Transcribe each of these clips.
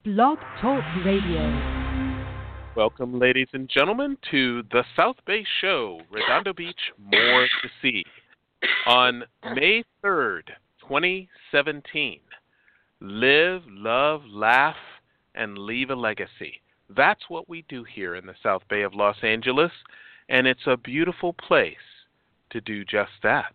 Blog Talk Radio. Welcome, ladies and gentlemen, to the South Bay Show, Redondo Beach, More to See. On May 3rd, 2017, live, love, laugh, and leave a legacy. That's what we do here in the South Bay of Los Angeles, and it's a beautiful place to do just that.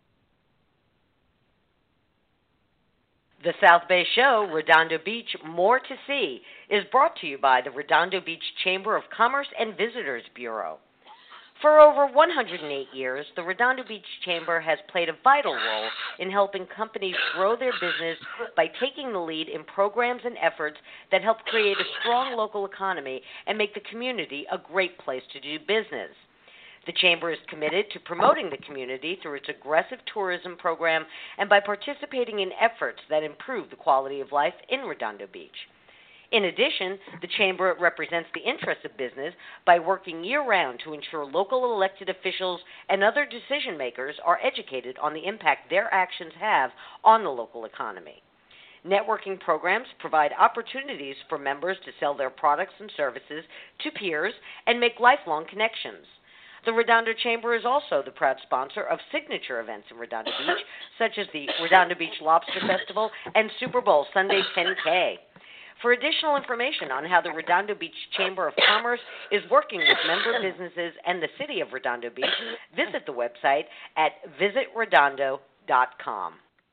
The South Bay Show, Redondo Beach, More to See, is brought to you by the Redondo Beach Chamber of Commerce and Visitors Bureau. For over 108 years, the Redondo Beach Chamber has played a vital role in helping companies grow their business by taking the lead in programs and efforts that help create a strong local economy and make the community a great place to do business. The Chamber is committed to promoting the community through its aggressive tourism program and by participating in efforts that improve the quality of life in Redondo Beach. In addition, the Chamber represents the interests of business by working year-round to ensure local elected officials and other decision-makers are educated on the impact their actions have on the local economy. Networking programs provide opportunities for members to sell their products and services to peers and make lifelong connections. The Redondo Chamber is also the proud sponsor of signature events in Redondo Beach, such as the Redondo Beach Lobster Festival and Super Bowl Sunday 10K. For additional information on how the Redondo Beach Chamber of Commerce is working with member businesses and the city of Redondo Beach, visit the website at visitredondo.com.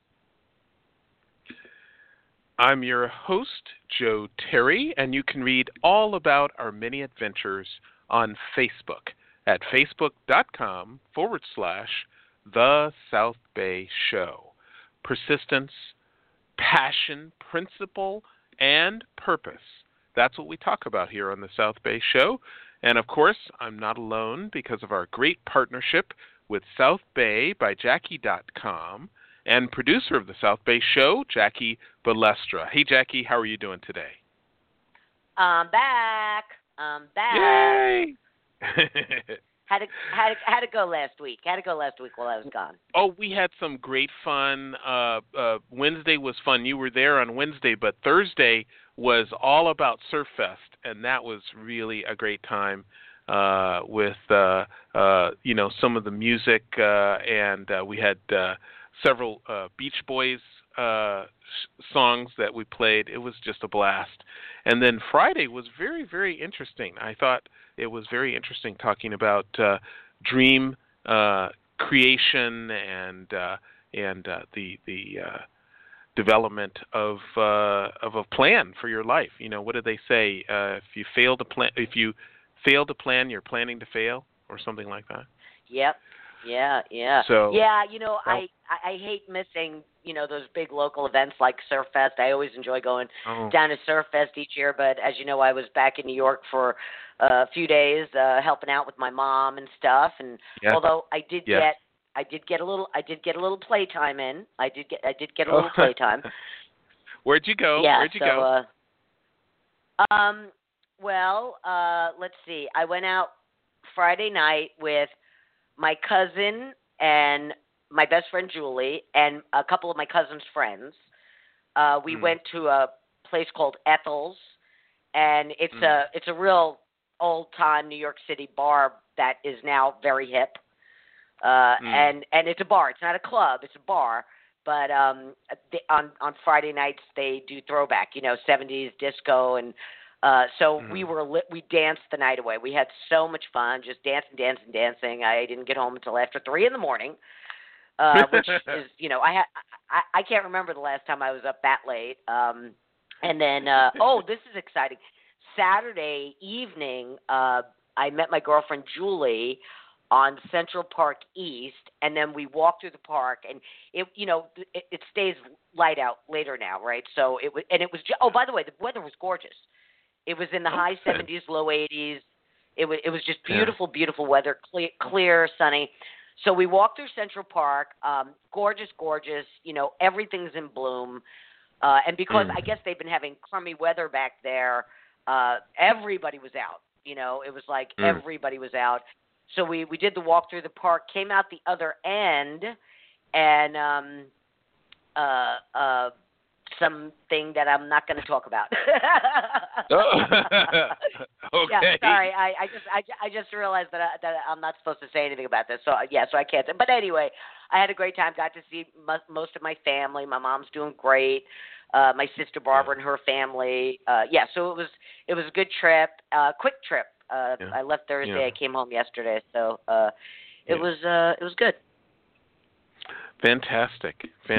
I'm your host, Joe Terry, and you can read all about our many adventures on Facebook at facebook.com/The South Bay Show. Persistence, passion, principle, and purpose. That's what we talk about here on the South Bay Show. And of course, I'm not alone because of our great partnership with South Bay by Jackie.com and producer of the South Bay Show, Jackie Balestra. Hey, Jackie, how are you doing today? I'm back. Yay! How'd it go last week? How'd it go last week while I was gone? Oh, we had some great fun. Wednesday was fun. You were there on Wednesday, but Thursday was all about Surf Fest, and that was really a great time with some of the music, and we had several Beach Boys songs that we played. It was just a blast. And then Friday was very, very interesting. I thought it was very interesting talking about dream creation and the development of a plan for your life. You know, what did they say? If you fail to plan, you're planning to fail, or something like that. Yep. Yeah. So yeah, I hate missing those big local events like Surf Fest. I always enjoy going down to Surf Fest each year, but as you know, I was back in New York for a few days helping out with my mom and stuff. And although I did get a little playtime in. I did get a little playtime. Where'd you go? Yeah, Where'd you go? Let's see. I went out Friday night with my cousin and my best friend Julie and a couple of my cousin's friends. We went to a place called Ethel's, and it's a real old-time New York City bar that is now very hip. And it's a bar. It's not a club. It's a bar. But on Friday nights they do throwback, 70s disco, and we danced the night away. We had so much fun, just dancing. I didn't get home until after 3 a.m, which is, I can't remember the last time I was up that late. And then, this is exciting. Saturday evening, I met my girlfriend Julie on Central Park East, and then we walked through the park, and it stays light out later now, right? So it was, by the way, the weather was gorgeous. It was in the high 70s, low 80s. It was just beautiful, beautiful weather, clear, sunny. So we walked through Central Park, gorgeous, everything's in bloom. And because I guess they've been having crummy weather back there, everybody was out. It was like everybody was out. So we did the walk through the park, came out the other end, and something that I'm not going to talk about. Okay. Yeah, sorry. I just realized that I'm not supposed to say anything about this. So so I can't. But anyway, I had a great time. Got to see most of my family. My mom's doing great. My sister Barbara and her family. So it was a good trip. Quick trip. I left Thursday. I came home yesterday. So it was good. Fantastic.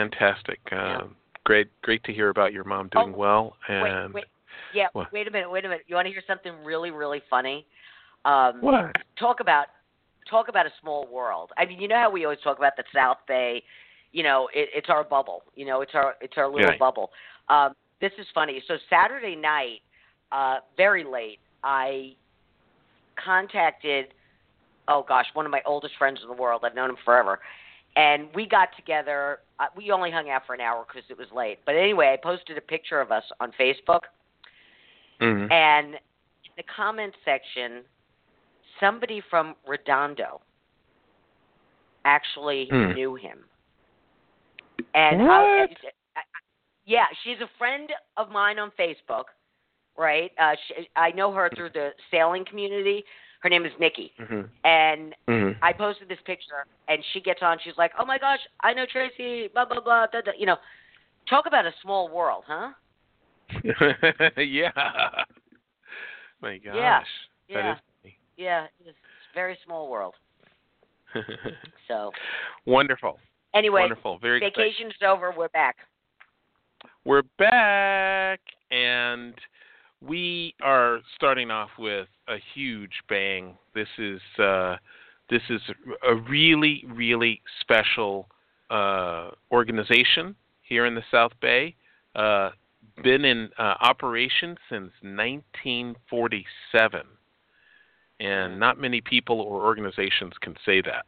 Great to hear about your mom doing well. And wait. Yeah, wait a minute. You want to hear something really, really funny? What? Talk about a small world. I mean, you know how we always talk about the South Bay. You know, it's our bubble. You know, it's our little bubble. This is funny. So Saturday night, very late, I contacted, one of my oldest friends in the world. I've known him forever. And we got together. We only hung out for an hour because it was late. But anyway, I posted a picture of us on Facebook. Mm-hmm. And in the comment section, somebody from Redondo actually knew him. And what? She's a friend of mine on Facebook, right? I know her through the sailing community. Her name is Nikki. Mm-hmm. And Mm-hmm. I posted this picture, and she gets on. She's like, "Oh my gosh, I know Tracy." Blah blah blah. Blah, blah. You know, talk about a small world, huh? Yeah. My gosh. Yeah. That is funny. Yeah. It's a very small world. So. Wonderful. Anyway. Wonderful. Very vacation's over. We're back. We're back, and we are starting off with a huge bang. This is a really, really special organization here in the South Bay. Been in operation since 1947, and not many people or organizations can say that.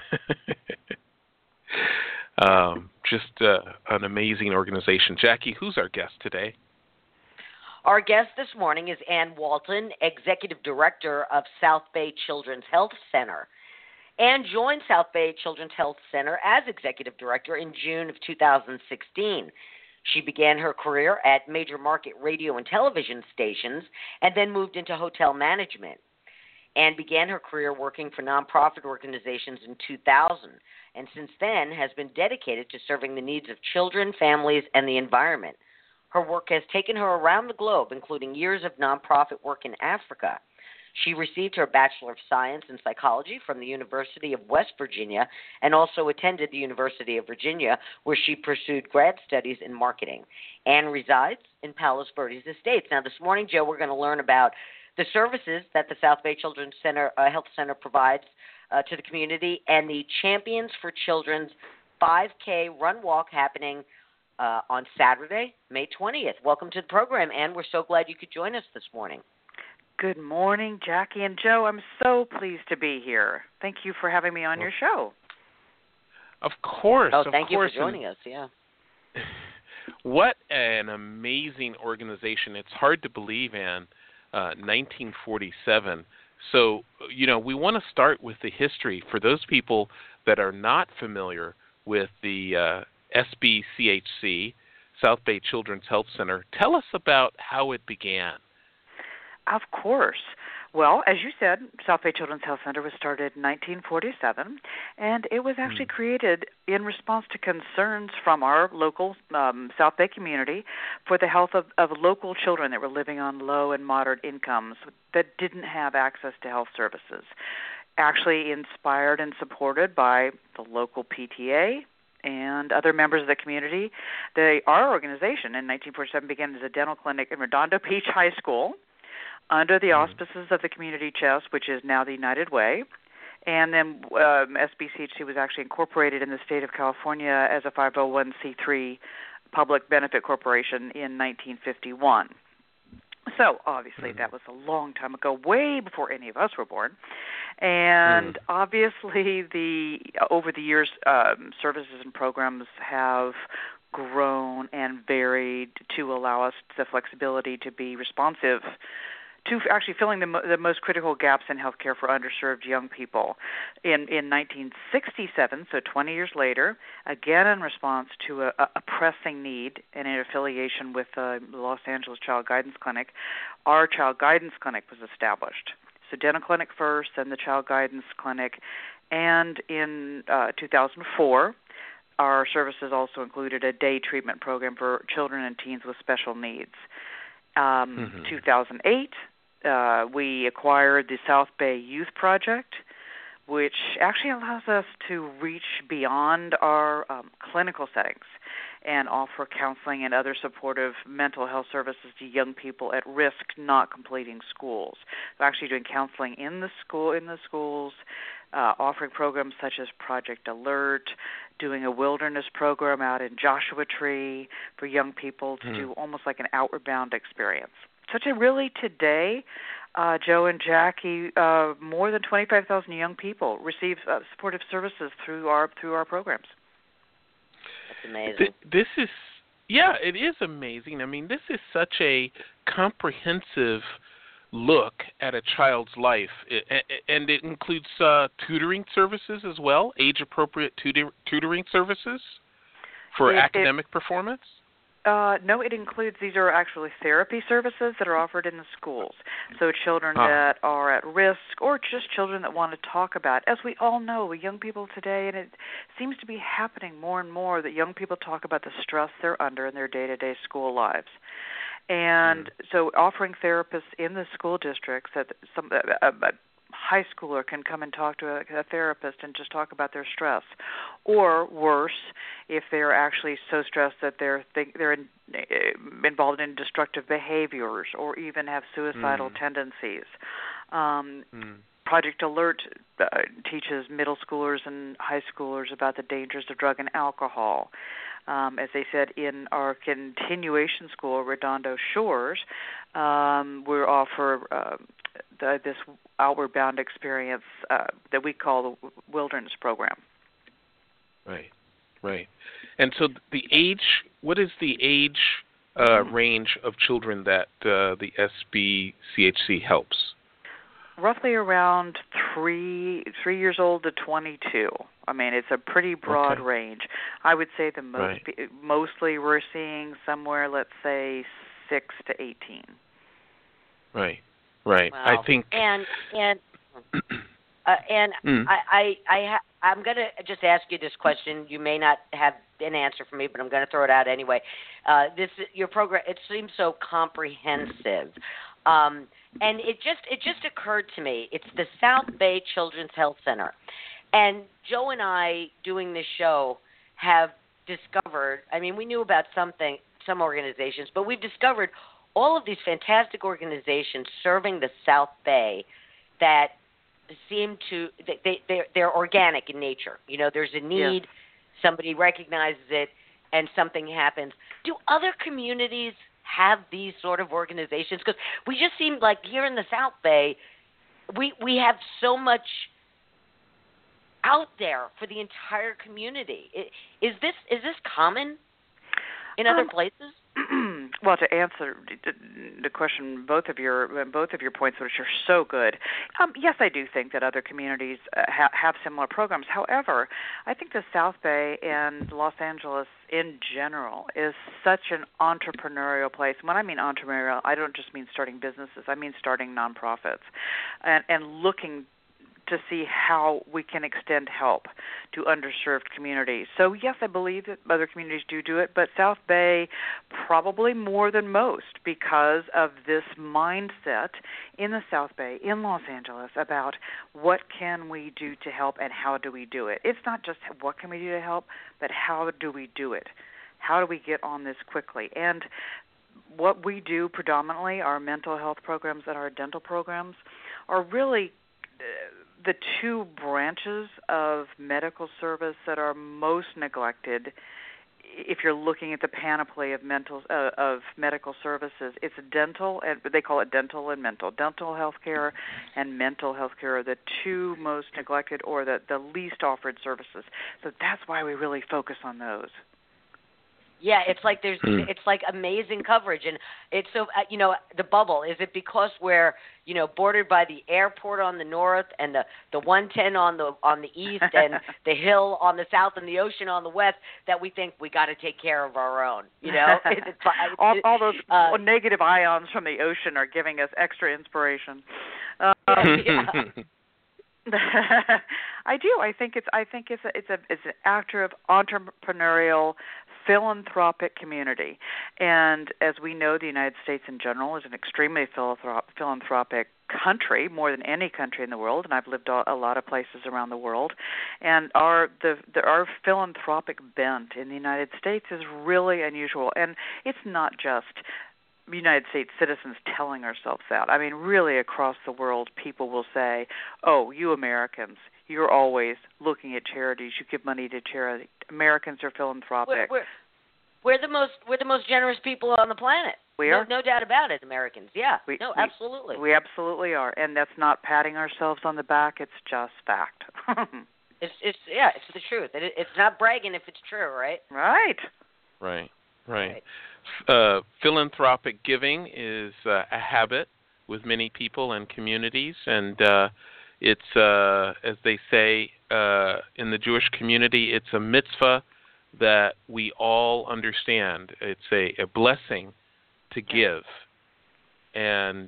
Just an amazing organization. Jackie, who's our guest today? Our guest this morning is Ann Walton, Executive Director of South Bay Children's Health Center. Ann joined South Bay Children's Health Center as Executive Director in June of 2016. She began her career at major market radio and television stations and then moved into hotel management. Ann began her career working for nonprofit organizations in 2000, and since then has been dedicated to serving the needs of children, families, and the environment. Her work has taken her around the globe, including years of nonprofit work in Africa. She received her Bachelor of Science in Psychology from the University of West Virginia and also attended the University of Virginia, where she pursued grad studies in marketing. Ann resides in Palos Verdes Estates. Now, this morning, Joe, we're going to learn about the services that the South Bay Children's Health Center provides to the community and the Champions for Children's 5K Run Walk happening on Saturday, May 20th. Welcome to the program, Ann. We're so glad you could join us this morning. Good morning, Jackie and Joe. I'm so pleased to be here. Thank you for having me on your show. Of course. Thank you for joining us, yeah. What an amazing organization. It's hard to believe, Ann, 1947. So, we want to start with the history for those people that are not familiar with the SBCHC, South Bay Children's Health Center. Tell us about how it began. Of course. Well, as you said, South Bay Children's Health Center was started in 1947, and it was actually created in response to concerns from our local South Bay community for the health of local children that were living on low and moderate incomes that didn't have access to health services. Actually inspired and supported by the local PTA and other members of the community. Our organization in 1947 began as a dental clinic in Redondo Beach High School, under the auspices of the Community Chest, which is now the United Way. And then SBCHC was actually incorporated in the state of California as a 501c3 public benefit corporation in 1951. So obviously that was a long time ago, way before any of us were born. And obviously over the years, services and programs have grown and varied to allow us the flexibility to be responsive to actually filling the most critical gaps in healthcare for underserved young people. In 1967, so 20 years later, again in response to a pressing need and in affiliation with the Los Angeles Child Guidance Clinic, our Child Guidance Clinic was established. So dental clinic first, then the Child Guidance Clinic, and in 2004, our services also included a day treatment program for children and teens with special needs. 2008, we acquired the South Bay Youth Project, which actually allows us to reach beyond our clinical settings and offer counseling and other supportive mental health services to young people at risk not completing schools. We're actually doing counseling in the schools, offering programs such as Project Alert, doing a wilderness program out in Joshua Tree for young people to do almost like an outward bound experience. So today, Joe and Jackie, more than 25,000 young people receive supportive services through our programs. That's amazing. It is amazing. I mean, this is such a comprehensive look at a child's life, and it includes tutoring services as well, age-appropriate tutoring services for academic performance? No, it includes, these are actually therapy services that are offered in the schools. So children that are at risk or just children that want to talk about. As we all know, young people today, and it seems to be happening more and more, that young people talk about the stress they're under in their day-to-day school lives. And so offering therapists in the school districts that a high schooler can come and talk to a therapist and just talk about their stress. Or worse, if they're actually so stressed that they're involved in destructive behaviors or even have suicidal tendencies. Project Alert teaches middle schoolers and high schoolers about the dangers of drug and alcohol. As they said, in our continuation school, Redondo Shores, we offer this outward bound experience that we call the Wilderness Program. Right. And so what is the age range of children that the SBCHC helps? Roughly around 3 years old to 22. I mean, it's a pretty broad range. I would say mostly we're seeing somewhere, let's say, 6 to 18. Right. Wow. I think. And I'm going to just ask you this question. You may not have an answer for me, but I'm going to throw it out anyway. Your program, it seems so comprehensive. And it just occurred to me, it's the South Bay Children's Health Center. And Joe and I, doing this show, have discovered, I mean, we knew about some organizations, but we've discovered all of these fantastic organizations serving the South Bay that seem to, they're organic in nature. You know, there's a need, somebody recognizes it, and something happens. Do other communities have these sort of organizations? Because we just seem like here in the South Bay, we have so much out there for the entire community. Is this common in other places? Well, to answer the question, both of your points, which are so good, yes, I do think that other communities have similar programs. However, I think the South Bay and Los Angeles in general is such an entrepreneurial place. When I mean entrepreneurial, I don't just mean starting businesses. I mean starting nonprofits and looking to see how we can extend help to underserved communities. So, yes, I believe that other communities do it, but South Bay probably more than most because of this mindset in the South Bay, in Los Angeles, about what can we do to help and how do we do it. It's not just what can we do to help, but how do we do it? How do we get on this quickly? And what we do predominantly, our mental health programs and our dental programs, are really the two branches of medical service that are most neglected. If you're looking at the panoply of medical services, it's dental, and they call it dental and mental. Dental health care and mental health care are the two most neglected or the least offered services. So that's why we really focus on those. Yeah, it's like it's like amazing coverage, and it's so the bubble. Is it because we're bordered by the airport on the north and the 110 on the east and the hill on the south and the ocean on the west that we think we got to take care of our own? All those negative ions from the ocean are giving us extra inspiration. I do. I think it's an active, entrepreneurial, philanthropic community, and as we know, the United States in general is an extremely philanthropic country, more than any country in the world. And I've lived a lot of places around the world, and our philanthropic bent in the United States is really unusual, and it's not just United States citizens telling ourselves that. I mean, really across the world, people will say, "Oh, you Americans, you're always looking at charities. You give money to charity. Americans are philanthropic." We're the most generous people on the planet. We are. No doubt about it, Americans. Yeah. Absolutely. We absolutely are, and that's not patting ourselves on the back. It's just fact. It's the truth. It's not bragging if it's true, right? Right. Philanthropic giving is a habit with many people and communities, and it's, as they say in the Jewish community, it's a mitzvah that we all understand. It's a blessing to give. And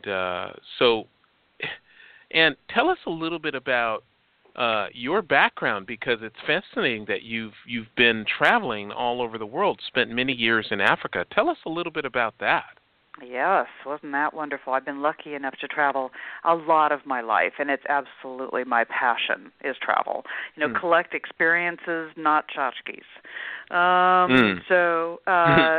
and tell us a little bit about your background, because it's fascinating that you've been traveling all over the world, spent many years in Africa. Tell us a little bit about that. Yes, wasn't that wonderful? I've been lucky enough to travel a lot of my life, and it's absolutely my passion is travel. Collect experiences, not tchotchkes. So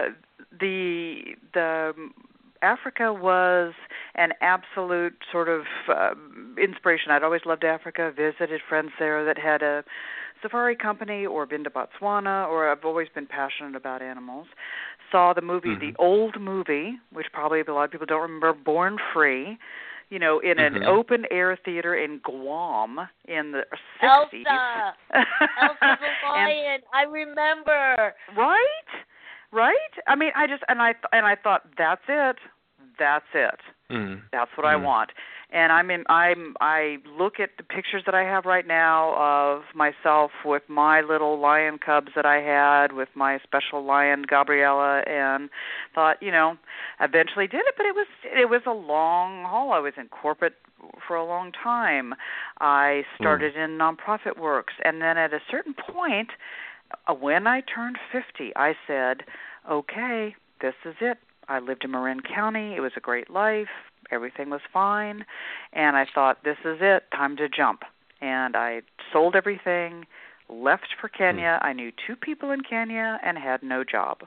the Africa was an absolute sort of inspiration. I'd always loved Africa, visited friends there that had a safari company or been to Botswana, or I've always been passionate about animals. Saw the movie, the old movie, which probably a lot of people don't remember, Born Free, in an open-air theater in Guam in the 60s. Elsa the lion, I remember. Right? I mean, I thought, that's it. That's what I want. And I look at the pictures that I have right now of myself with my little lion cubs that I had with my special lion Gabriella, and thought, eventually did it, but it was a long haul. I was in corporate for a long time. I started in nonprofit works, and then at a certain point, when I turned 50, I said, okay, this is it. I lived in Marin County. It was a great life. Everything was fine. And I thought, this is it. Time to jump. And I sold everything, left for Kenya. I knew 2 people in Kenya and had no job.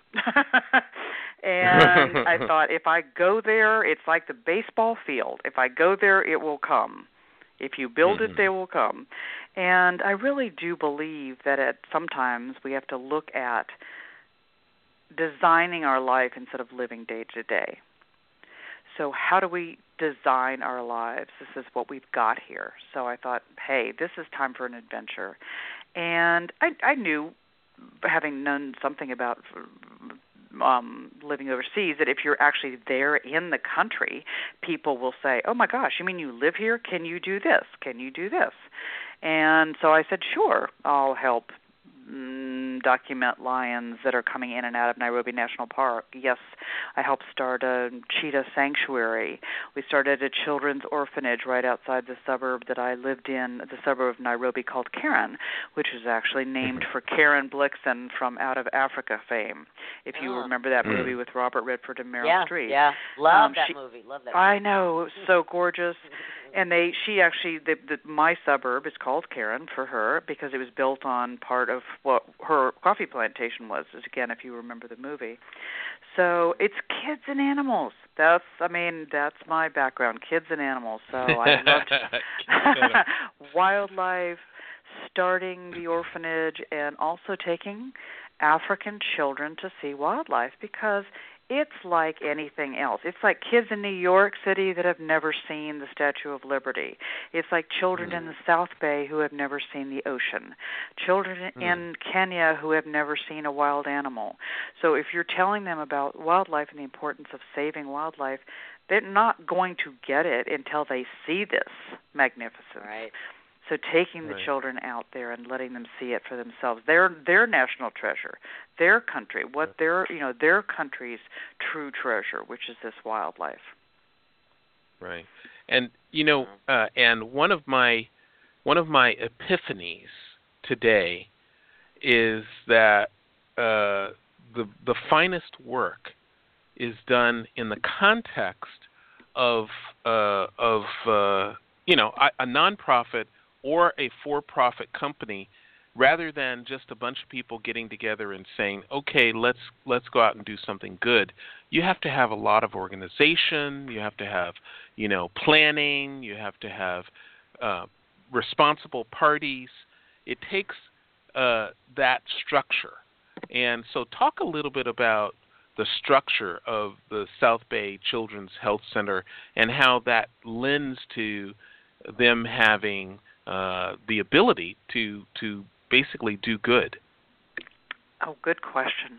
And I thought, if I go there, it's like the baseball field. If I go there, it will come. If you build it, they will come. And I really do believe that sometimes we have to look at designing our life instead of living day to day. So how do we design our lives? This is what we've got here. So I thought, hey, this is time for an adventure. And I knew, having known something about living overseas, that if you're actually there in the country, people will say, oh my gosh, you mean you live here? Can you do this? Can you do this? And so I said, sure, I'll help document lions that are coming in and out of Nairobi National Park. Yes, I helped start a cheetah sanctuary. We started a children's orphanage right outside the suburb that I lived in, the suburb of Nairobi called Karen, which is actually named for Karen Blixen from Out of Africa fame. If you remember that movie with Robert Redford and Meryl Streep. Yeah, love that movie. I know, it was so gorgeous. And my suburb is called Karen for her because it was built on part of what her coffee plantation was, again, if you remember the movie. So it's kids and animals. That's my background, kids and animals. So I loved wildlife, starting the orphanage, and also taking African children to see wildlife, because it's like anything else. It's like kids in New York City that have never seen the Statue of Liberty. It's like children in the South Bay who have never seen the ocean. Children in Kenya who have never seen a wild animal. So if you're telling them about wildlife and the importance of saving wildlife, they're not going to get it until they see this magnificence. Right. So taking the children out there and letting them see it for themselves, their national treasure, their country, what their country's true treasure, which is this wildlife. Right. And and one of my epiphanies today is that the finest work is done in the context of a nonprofit or a for-profit company, rather than just a bunch of people getting together and saying, okay, let's go out and do something good. You have to have a lot of organization. You have to have, planning. You have to have responsible parties. It takes that structure. And so talk a little bit about the structure of the South Bay Children's Health Center and how that lends to them having the ability to basically do good. Oh, good question.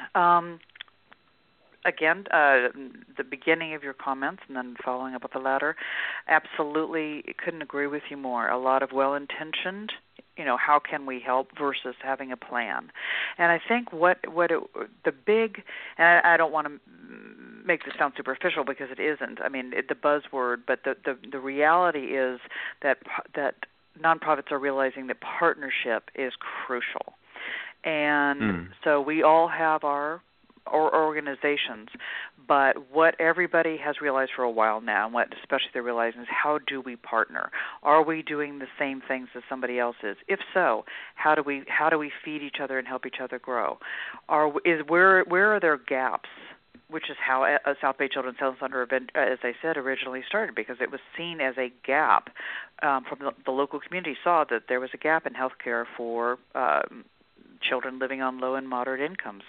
Again, the beginning of your comments and then following up with the latter, absolutely couldn't agree with you more. A lot of well-intentioned, how can we help versus having a plan. And I think the big, and I don't want to make this sound superficial because it isn't. I mean, the buzzword, but the reality is that nonprofits are realizing that partnership is crucial. And so we all have our organizations, but what everybody has realized for a while now, and what especially they're realizing, is how do we partner? Are we doing the same things as somebody else is? If so, how do we feed each other and help each other grow? Where are there gaps? Which is how a South Bay Children's Health Center, as I said, originally started, because it was seen as a gap from the local community, saw that there was a gap in health care for children living on low and moderate incomes.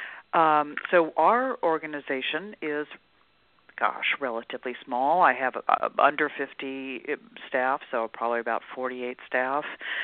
So our organization is, relatively small. I have under 50 staff, so probably about 48 staff.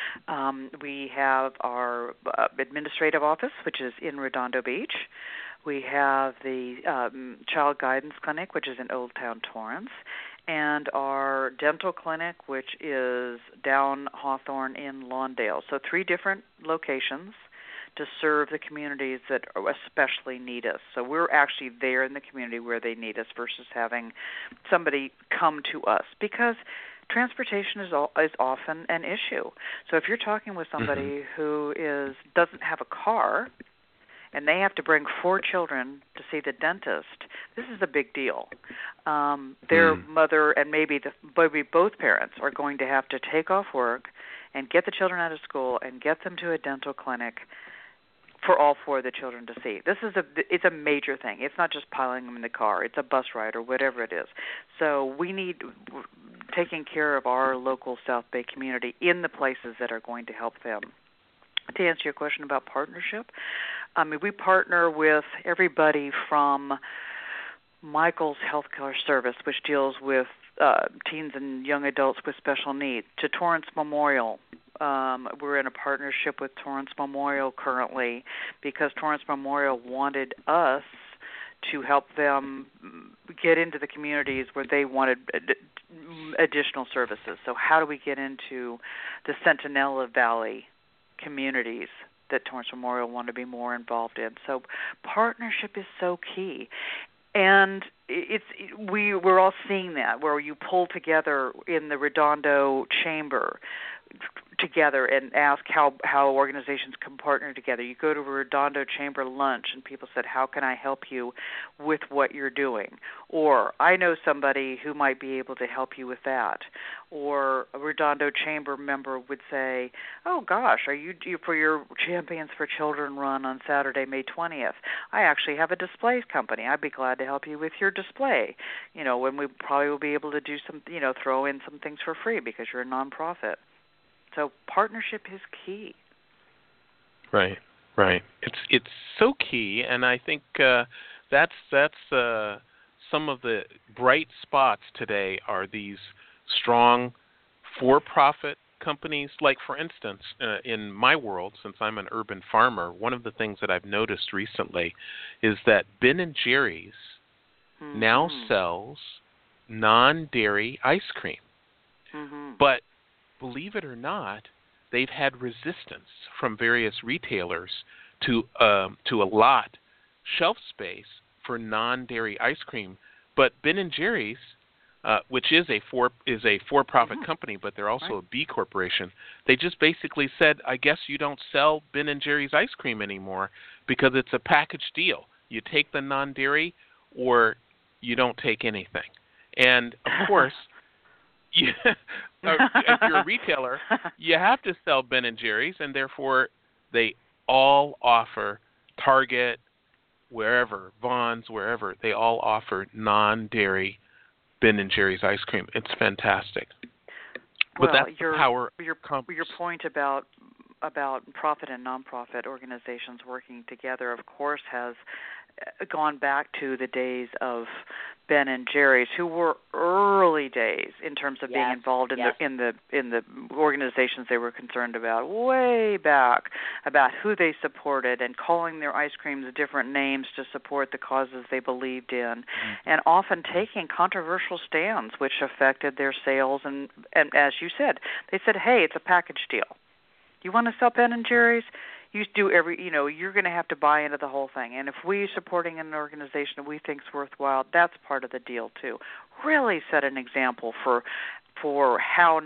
We have our administrative office, which is in Redondo Beach. We have the Child Guidance Clinic, which is in Old Town Torrance, and our dental clinic, which is down Hawthorne in Lawndale. So 3 different locations to serve the communities that especially need us. So we're actually there in the community where they need us versus having somebody come to us, because transportation is often an issue. So if you're talking with somebody who doesn't have a car and they have to bring 4 children to see the dentist, this is a big deal. Their mother and maybe both parents are going to have to take off work and get the children out of school and get them to a dental clinic for all 4 of the children to see. It's a major thing. It's not just piling them in the car. It's a bus ride or whatever it is. So we need taking care of our local South Bay community in the places that are going to help them. To answer your question about partnership, we partner with everybody from Michael's Healthcare Service, which deals with teens and young adults with special needs, to Torrance Memorial. We're in a partnership with Torrance Memorial currently because Torrance Memorial wanted us to help them get into the communities where they wanted additional services. So how do we get into the Centinela Valley communities that Torrance Memorial want to be more involved in? So partnership is so key. And we're all seeing that, where you pull together in the Redondo Chamber together and ask how organizations can partner together. You go to a Redondo Chamber lunch and people said, how can I help you with what you're doing? Or I know somebody who might be able to help you with that. Or a Redondo Chamber member would say, oh gosh, are you due for your Champions for Children run on Saturday, May 20th? I actually have a displays company. I'd be glad to help you with your display. When we probably will be able to do some, throw in some things for free because you're a nonprofit. So partnership is key. Right. It's so key, and I think that's some of the bright spots today are these strong for-profit companies. Like, for instance, in my world, since I'm an urban farmer, one of the things that I've noticed recently is that Ben & Jerry's now sells non-dairy ice cream. But believe it or not, they've had resistance from various retailers to allot shelf space for non-dairy ice cream. But Ben & Jerry's, which is a for-profit company, but they're also a B corporation, they just basically said, I guess you don't sell Ben & Jerry's ice cream anymore because it's a package deal. You take the non-dairy or you don't take anything. And, of course, if you're a retailer, you have to sell Ben & Jerry's, and therefore they all offer, Target, wherever, Vons, wherever, they all offer non-dairy Ben & Jerry's ice cream. It's fantastic. But Well, that's the power. your point about profit and nonprofit organizations working together, of course, has gone back to the days of Ben and Jerry's, who were early days in terms of being involved in the organizations they were concerned about, way back, about who they supported and calling their ice creams different names to support the causes they believed in, and often taking controversial stands which affected their sales. And as you said, they said, hey, it's a package deal. You want to sell Ben and Jerry's? You do you're going to have to buy into the whole thing. And if we're supporting an organization that we think is worthwhile, that's part of the deal too. Really set an example for how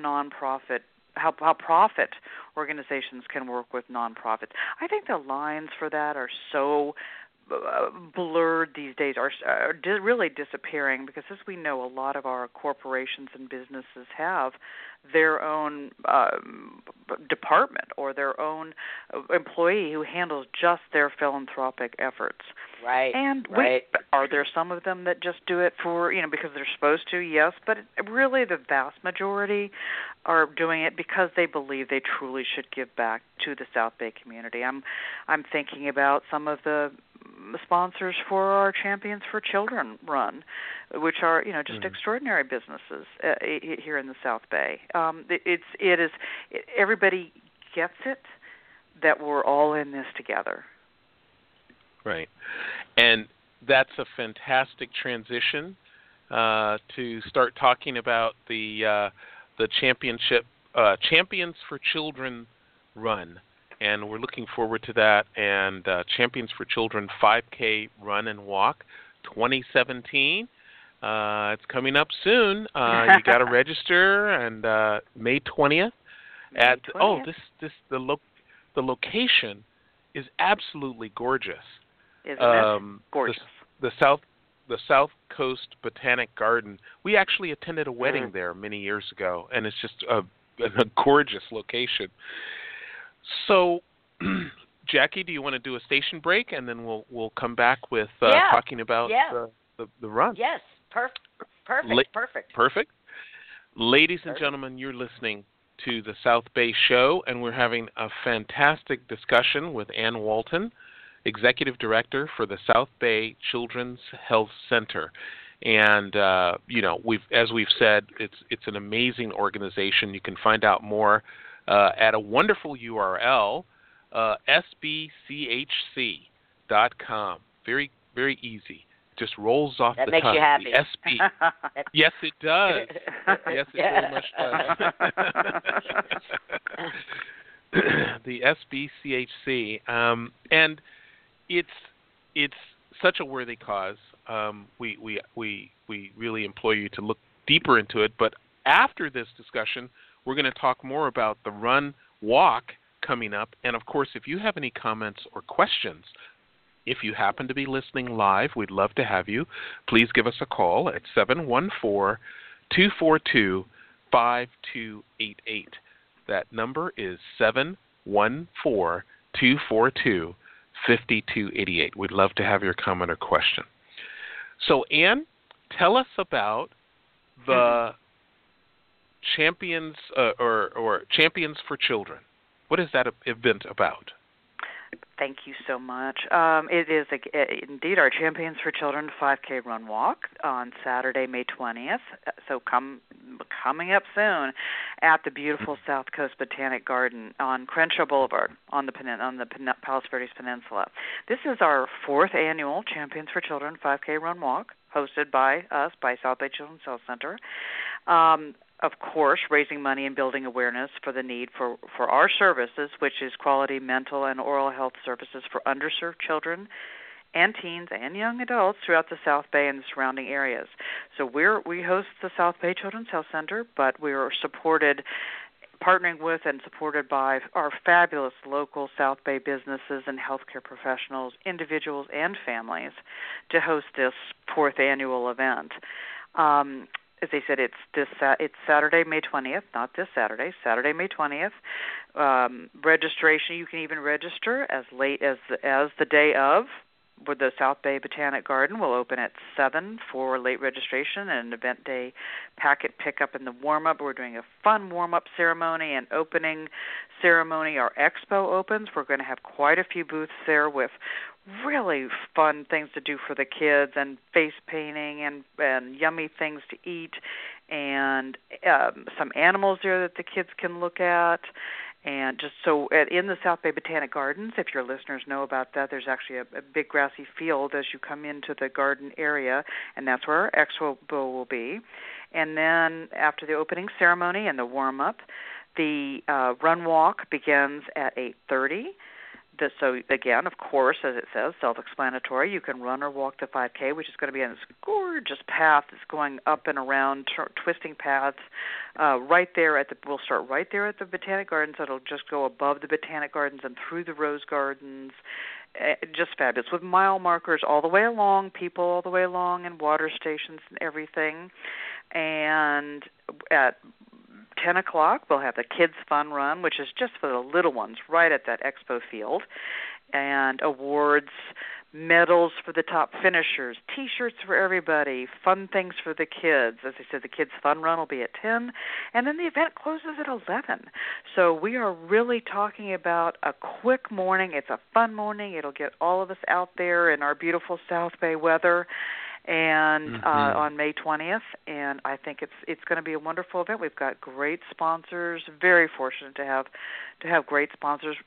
profit organizations can work with nonprofits. I think the lines for that are so blurred these days, are really disappearing, because as we know, a lot of our corporations and businesses have their own department or their own employee who handles just their philanthropic efforts. Right. And are there some of them that just do it for, because they're supposed to? Yes, but really the vast majority are doing it because they believe they truly should give back to the South Bay community. I'm thinking about some of the sponsors for our Champions for Children run, which are just extraordinary businesses here in the South Bay. Everybody gets it that we're all in this together. Right, and that's a fantastic transition to start talking about the championship Champions for Children run. And we're looking forward to that. And Champions for Children 5K Run and Walk 2017. It's coming up soon. You got to register, and May 20th. The location is absolutely gorgeous. Isn't it? Gorgeous. The South Coast Botanic Garden. We actually attended a wedding there many years ago, and it's just a gorgeous location. So, Jackie, do you want to do a station break, and then we'll come back with talking about the run? Yes, perfect. Perfect. Ladies and gentlemen, you're listening to the South Bay Show, and we're having a fantastic discussion with Ann Walton, Executive Director for the South Bay Children's Health Center. And as we've said, it's an amazing organization. You can find out more at a wonderful URL, sbchc.com. Very, very easy. Just rolls off the tongue. That makes you happy. The SB. Yes, it does. Yes, it very much does. The SBCHC, and it's such a worthy cause. We really implore you to look deeper into it. But after this discussion, we're going to talk more about the run walk coming up. And of course, if you have any comments or questions, if you happen to be listening live, we'd love to have you. Please give us a call at 714-242-5288. That number is 714-242-5288. We'd love to have your comment or question. So, Ann, tell us about the Champions or Champions for Children. What is that event about? Thank you so much. It is indeed our Champions for Children 5K Run Walk on Saturday, May 20th. So coming up soon at the beautiful South Coast Botanic Garden on Crenshaw Boulevard on the Palos Verdes Peninsula. This is our 4th annual Champions for Children 5K Run Walk, hosted by us, by South Bay Children's Health Center. Of course, raising money and building awareness for the need for our services, which is quality mental and oral health services for underserved children and teens and young adults throughout the South Bay and the surrounding areas. So we host the South Bay Children's Health Center, but we are partnering with and supported by our fabulous local South Bay businesses and healthcare professionals, individuals and families, to host this 4th annual event. As I said, it's Saturday, May 20th, not this Saturday, Saturday, May 20th. Registration, you can even register as late as the day of, where the South Bay Botanic Garden will open at 7 for late registration and an event day packet pickup and the warm-up. We're doing a fun warm-up ceremony and opening ceremony. Our expo opens. We're going to have quite a few booths there with really fun things to do for the kids and face painting and yummy things to eat and some animals there that the kids can look at. And just so in the South Bay Botanic Gardens, if your listeners know about that, there's actually a big grassy field as you come into the garden area, and that's where our expo will be. And then after the opening ceremony and the warm-up, the run walk begins at 8:30. So, again, of course, as it says, self-explanatory, you can run or walk the 5K, which is going to be on this gorgeous path that's going up and around, twisting paths, right there we'll start right there at the Botanic Gardens. It'll just go above the Botanic Gardens and through the Rose Gardens. Just fabulous, with mile markers all the way along, people all the way along, and water stations and everything. And at 10 o'clock, we'll have the Kids Fun Run, which is just for the little ones, right at that expo field, and awards, medals for the top finishers, T-shirts for everybody, fun things for the kids. As I said, the Kids Fun Run will be at 10, and then the event closes at 11. So we are really talking about a quick morning. It's a fun morning. It'll get all of us out there in our beautiful South Bay weather, and on May 20th, and I think it's going to be a wonderful event. We've got great sponsors. Very fortunate to have great sponsors.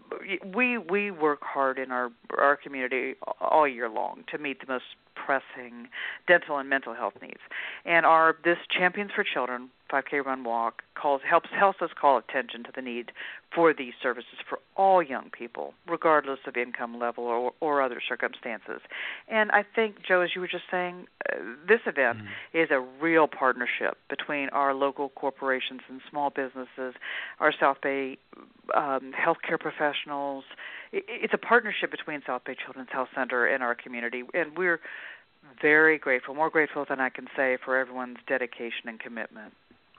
We work hard in our community all year long to meet the most pressing dental and mental health needs. And this Champions for Children 5K Run Walk helps us call attention to the need for these services for all young people, regardless of income level or other circumstances. And I think, Joe, as you were just saying, this event is a real partnership between our local corporations and small businesses, our South Bay healthcare professionals. It's a partnership between South Bay Children's Health Center and our community, and we're very grateful, more grateful than I can say, for everyone's dedication and commitment.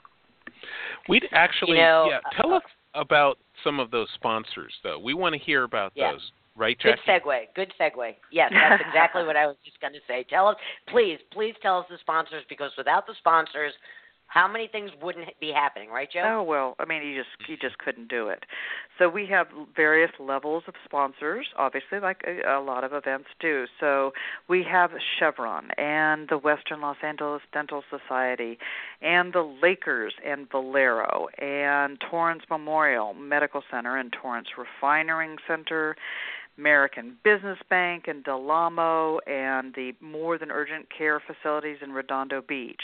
We'd actually, tell us about some of those sponsors, though. We want to hear about those, right, Jackie? Good segue. Yes, that's exactly what I was just going to say. Tell us, please tell us the sponsors, because without the sponsors, how many things wouldn't be happening, right, Joe? Oh, well, I mean, you just couldn't do it. So we have various levels of sponsors, obviously, like a lot of events do. So we have Chevron and the Western Los Angeles Dental Society and the Lakers and Valero and Torrance Memorial Medical Center and Torrance Refining Center, American Business Bank and Del Amo, and the More Than Urgent Care facilities in Redondo Beach.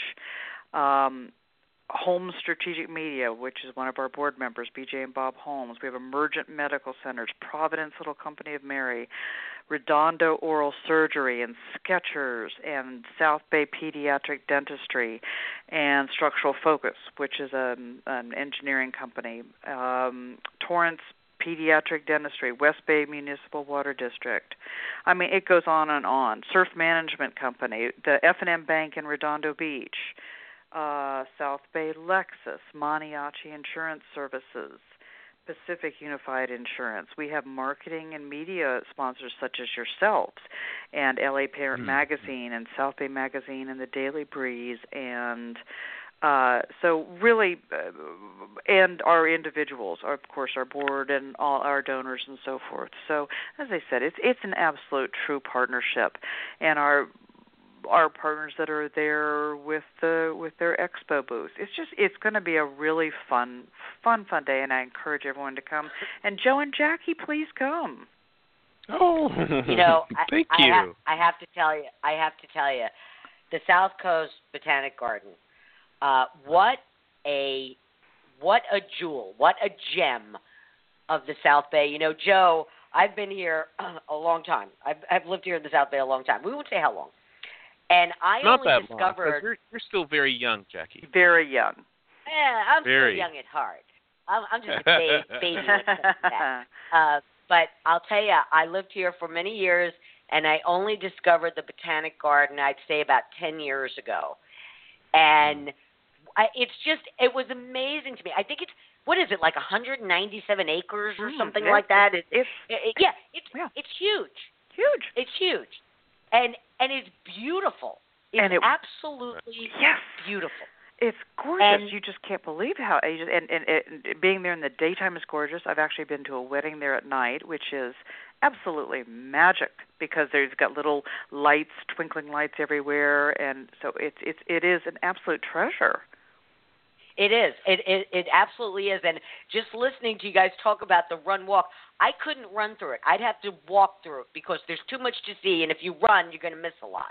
Holmes Strategic Media, which is one of our board members, BJ and Bob Holmes. We have Emergent Medical Centers, Providence Little Company of Mary, Redondo Oral Surgery, and Skechers, and South Bay Pediatric Dentistry, and Structural Focus, which is an engineering company, Torrance Pediatric Dentistry, West Bay Municipal Water District. I mean, it goes on and on. Surf Management Company, the F&M Bank in Redondo Beach, South Bay Lexus, Maniaci Insurance Services, Pacific Unified Insurance. We have marketing and media sponsors such as yourselves, and LA Parent Magazine, and South Bay Magazine, and the Daily Breeze, and So really, and our individuals, of course, our board and all our donors and so forth. So as I said, it's an absolute true partnership, and our partners that are there with their expo booth. It's going to be a really fun day, and I encourage everyone to come. And Joe and Jackie, please come. Oh, thank you. I have to tell you, the South Coast Botanic Garden. What a jewel, what a gem of the South Bay. Joe, I've been here a long time. I've lived here in the South Bay a long time. We won't say how long. And I Not only that discovered. Long, you're still very young, Jackie. Very young. Yeah, I'm still young at heart. I'm just a baby when it comes to that. But I'll tell you, I lived here for many years, and I only discovered the Botanic Garden, I'd say, about 10 years ago. And it was amazing to me. I think it's 197 acres or something like that? It's huge. Huge. It's huge. And it's beautiful. It's absolutely beautiful. It's gorgeous. And you just can't believe how and being there in the daytime is gorgeous. I've actually been to a wedding there at night, which is absolutely magic because there's got little lights, twinkling lights everywhere, and so it is an absolute treasure. It is. It absolutely is. And just listening to you guys talk about the run walk, I couldn't run through it. I'd have to walk through it because there's too much to see, and if you run, you're going to miss a lot.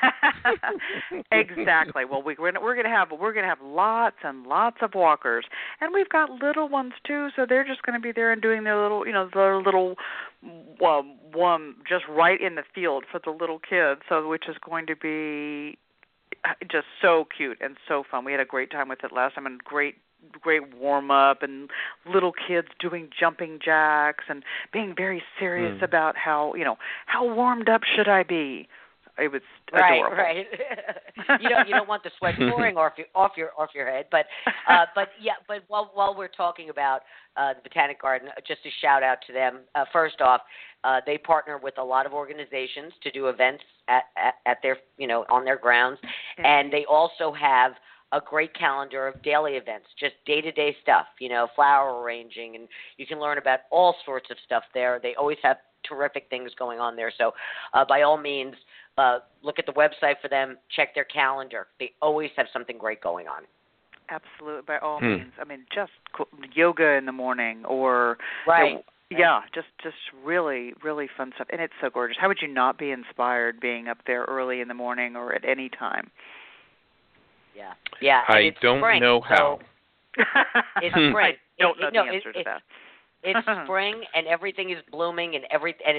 Exactly. Well, we're going to have lots and lots of walkers, and we've got little ones too. So they're just going to be there and doing their little one just right in the field for the little kids. So which is going to be just so cute and so fun. We had a great time with it last time, and great warm up, and little kids doing jumping jacks and being very serious about how warmed up should I be. It was adorable. Right. You don't want the sweat pouring off your head, but while we're talking about the Botanic Garden, just a shout out to them. First off, they partner with a lot of organizations to do events at their on their grounds, and they also have a great calendar of daily events, just day-to-day stuff, flower arranging, and you can learn about all sorts of stuff there. They always have terrific things going on there. So by all means, look at the website for them, check their calendar. They always have something great going on. Absolutely, by all means. I mean, just yoga in the morning or just really, really fun stuff. And it's so gorgeous. How would you not be inspired being up there early in the morning or at any time? Yeah. I don't know how. It's spring. I don't know the answer to that. It's spring and everything is blooming and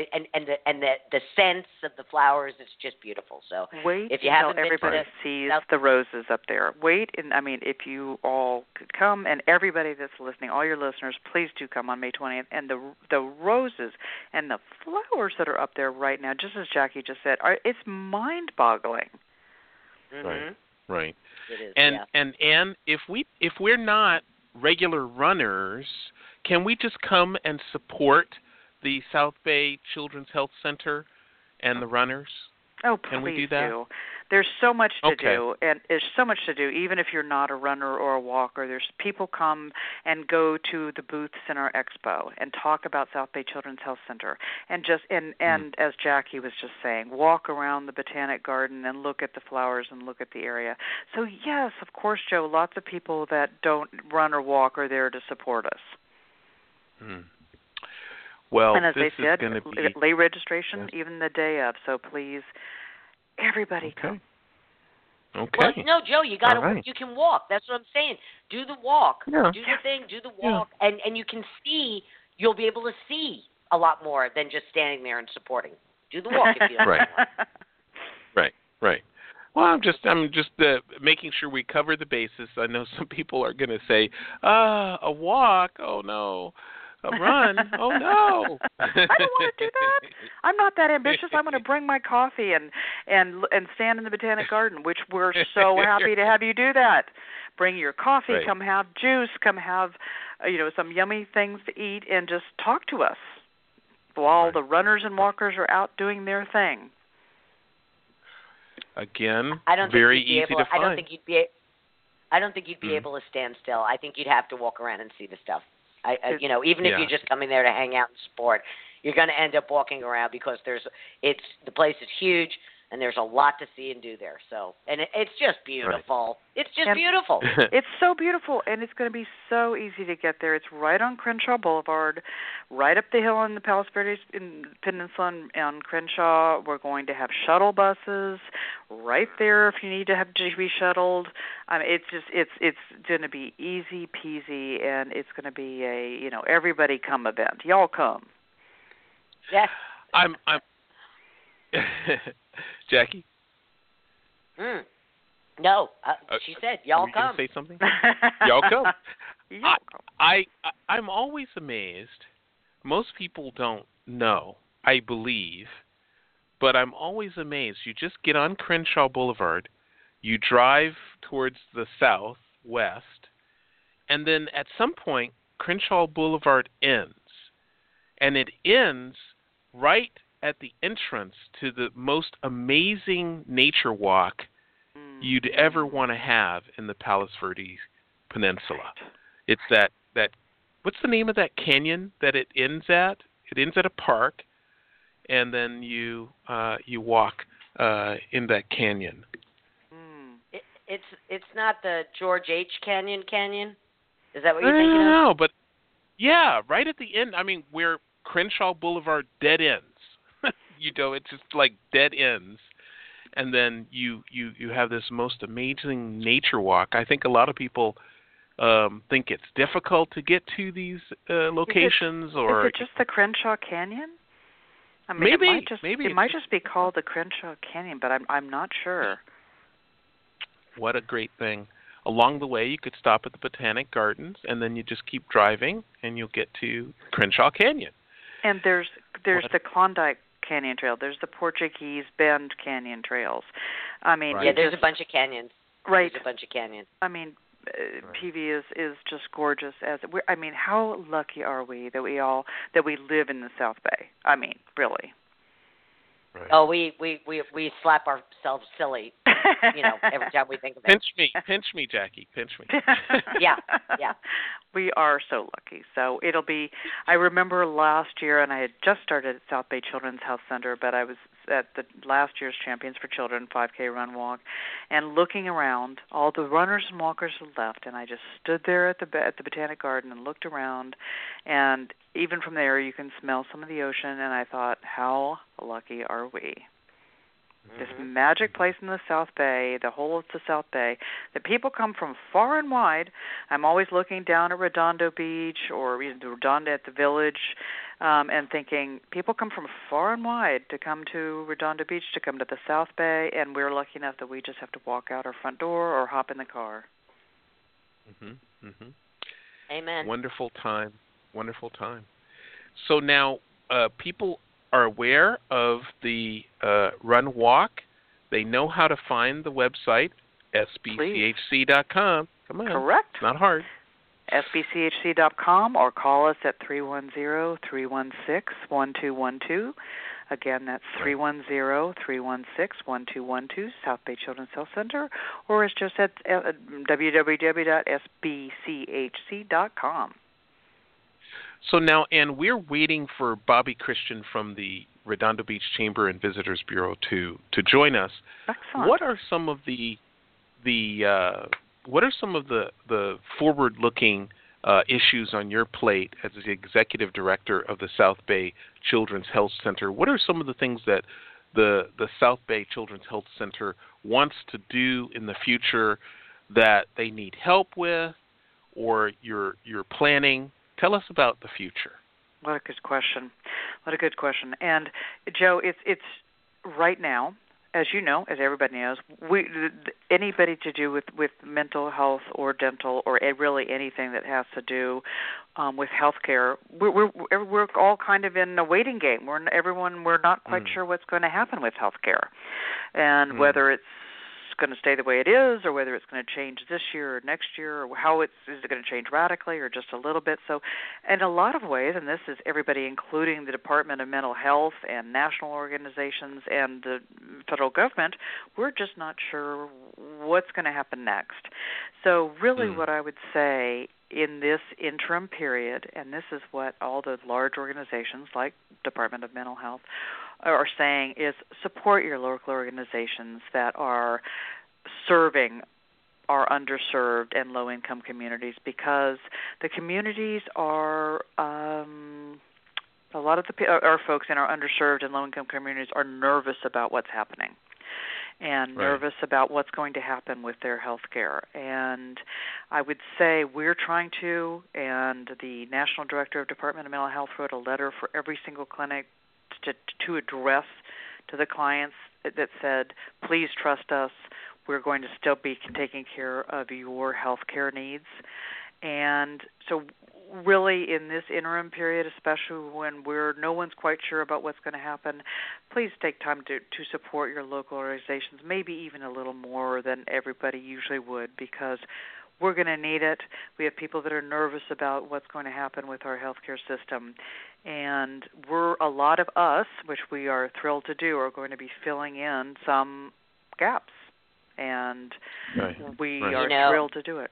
the scents of the flowers. It's just beautiful. So wait if you haven't until everybody sees the roses up there. If you all could come, and everybody that's listening, all your listeners, please do come on May 20th. And the roses and the flowers that are up there right now, just as Jackie just said, it's mind-boggling. Mm-hmm. Right. It is, and if we're not regular runners, can we just come and support the South Bay Children's Health Center and the runners? Oh, please can we do that? There's so much to do, and there's so much to do. Even if you're not a runner or a walker, there's people come and go to the booths in our expo and talk about South Bay Children's Health Center, and as Jackie was just saying, walk around the Botanic Garden and look at the flowers and look at the area. So yes, of course, Joe, lots of people that don't run or walk are there to support us. Well, and as this they said, is going to be late registration even the day of. So please, everybody come. Okay. Well, no, Joe, you can walk. That's what I'm saying. Do the walk. Yeah. Do the thing. Do the walk, and you can see. You'll be able to see a lot more than just standing there and supporting. Do the walk if you don't want. Right. Well, I'm just making sure we cover the bases. I know some people are going to say, a walk? Oh no. A run? Oh no! I don't want to do that. I'm not that ambitious. I'm going to bring my coffee and stand in the Botanic Garden, which we're so happy to have you do that. Bring your coffee. Right. Come have juice. Come have some yummy things to eat, and just talk to us while the runners and walkers are out doing their thing. Again, very easy to find. I don't think you'd be. I don't think you'd be able to stand still. I think you'd have to walk around and see the stuff. Even if you're just coming there to hang out and sport, you're going to end up walking around because the place is huge and there's a lot to see and do there. So, and it's just beautiful. Right. It's just beautiful. It's so beautiful, and it's going to be so easy to get there. It's right on Crenshaw Boulevard, right up the hill on the Palos Verdes Peninsula on Crenshaw. We're going to have shuttle buses right there if you need to be shuttled. It's going to be easy peasy, and it's going to be a everybody come event. Y'all come. Yes. I'm Jackie? No, she said, y'all come. Say something? Y'all come. I'm always amazed. Most people don't know, I believe, but I'm always amazed. You just get on Crenshaw Boulevard, you drive towards the southwest, and then at some point, Crenshaw Boulevard ends. And it ends right at the entrance to the most amazing nature walk you'd ever want to have in the Palos Verdes Peninsula. It's that what's the name of that canyon that it ends at? It ends at a park, and then you walk in that canyon. It's not the George H. Canyon? Is that what you're thinking of? No, but yeah, right at the end. I mean, where Crenshaw Boulevard dead ends. It's just like dead ends, and then you have this most amazing nature walk. I think a lot of people think it's difficult to get to these locations. Is it just the Crenshaw Canyon? I mean, it might just be called the Crenshaw Canyon, but I'm not sure. What a great thing! Along the way, you could stop at the Botanic Gardens, and then you just keep driving, and you'll get to Crenshaw Canyon. And there's the Klondike Canyon Trail. There's the Portuguese Bend Canyon Trails. I mean, there's a bunch of canyons. Right. There's a bunch of canyons. I mean, PV is just gorgeous. How lucky are we that we live in the South Bay? I mean, really. Right. Oh, we slap ourselves silly, every time we think of it. Pinch me, Jackie, pinch me. Yeah. We are so lucky. So it'll be. I remember last year, and I had just started at South Bay Children's Health Center, but I was at the last year's Champions for Children 5K run walk, and looking around, all the runners and walkers had left, and I just stood there at the Botanic Garden and looked around, and even from there you can smell some of the ocean, and I thought, how lucky are we? This magic place in the South Bay, the whole of the South Bay, that people come from far and wide. I'm always looking down at Redondo Beach or Redondo at the Village and thinking people come from far and wide to come to Redondo Beach, to come to the South Bay, and we're lucky enough that we just have to walk out our front door or hop in the car. Amen. Wonderful time. So now people are aware of the Run Walk. They know how to find the website, sbchc.com. Come on. Correct. It's not hard. sbchc.com, or call us at 310-316-1212. Again, that's 310-316-1212, South Bay Children's Health Center, or as Joe said, www.sbchc.com. So now, Ann, we're waiting for Bobby Christian from the Redondo Beach Chamber and Visitors Bureau to join us. Excellent. What are some of the forward-looking issues on your plate as the executive director of the South Bay Children's Health Center? What are some of the things that the South Bay Children's Health Center wants to do in the future that they need help with, or you're planning? Tell us about the future. What a good question. And Joe, it's right now, as you know, as everybody knows, anybody to do with mental health or dental or really anything that has to do with healthcare, we're all kind of in a waiting game. We're not quite sure what's going to happen with healthcare, and whether it's going to stay the way it is, or whether it's going to change this year or next year, or how is it going to change radically or just a little bit. So in a lot of ways, and this is everybody, including the Department of Mental Health and national organizations and the federal government, we're just not sure what's going to happen next. So really what I would say in this interim period, and this is what all the large organizations like Department of Mental Health are saying, is support your local organizations that are serving our underserved and low-income communities, because the communities are a lot of our folks in our underserved and low-income communities are nervous about what's happening and nervous about what's going to happen with their health care. And I would say we're trying to, and the National Director of Department of Mental Health wrote a letter for every single clinic to address to the clients that said, please trust us, we're going to still be taking care of your health care needs. And so really in this interim period, especially when no one's quite sure about what's going to happen, please take time to support your local organizations, maybe even a little more than everybody usually would, because we're going to need it. We have people that are nervous about what's going to happen with our healthcare system. And a lot of us, which we are thrilled to do, are going to be filling in some gaps. And we are thrilled to do it.